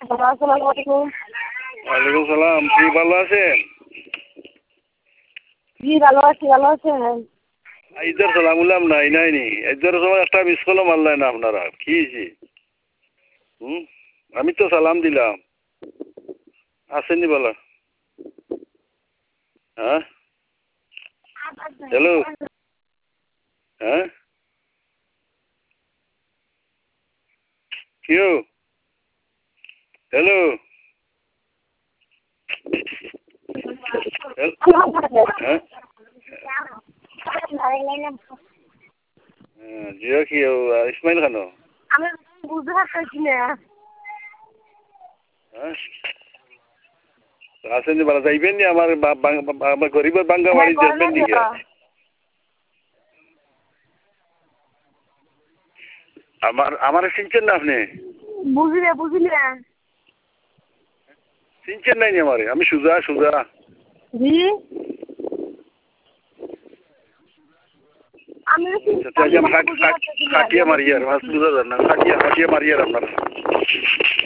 আসসালামু আলাইকুম। ওয়ালাইকুম সালাম। কি ভালো আছেন? জি ভালো আছি, ভালো আছেন? ঈদের সালাম উলাম নাই নাইনি। ঈদের সময় একটা মিস কলও মারলেন না আপনারা। কি হয়েছে? আমি তো সালাম দিলাম। আসেননি বলো। হ্যাঁ হ্যালো। হ্যাঁ কেউ হ্যালো। হ্যাঁ জিও কি ইসমাইল খানো? আমি বুঝতে পারতেছি না। হ্যাঁ আসেননি বলা যাইবেন নি আমার আমার গরিবের বাঙ্গা হ্যাঁ বাড়ি করেন যাবেন নাকি? আমার চিনছেন না আপনি? বুঝি না। চিনছেন নাই নি আমারে? আমি সুজা সুজা। জি আমি খাটিয়া মারি আর বুঝা যান না। খাটিয়া মারি আর আপনার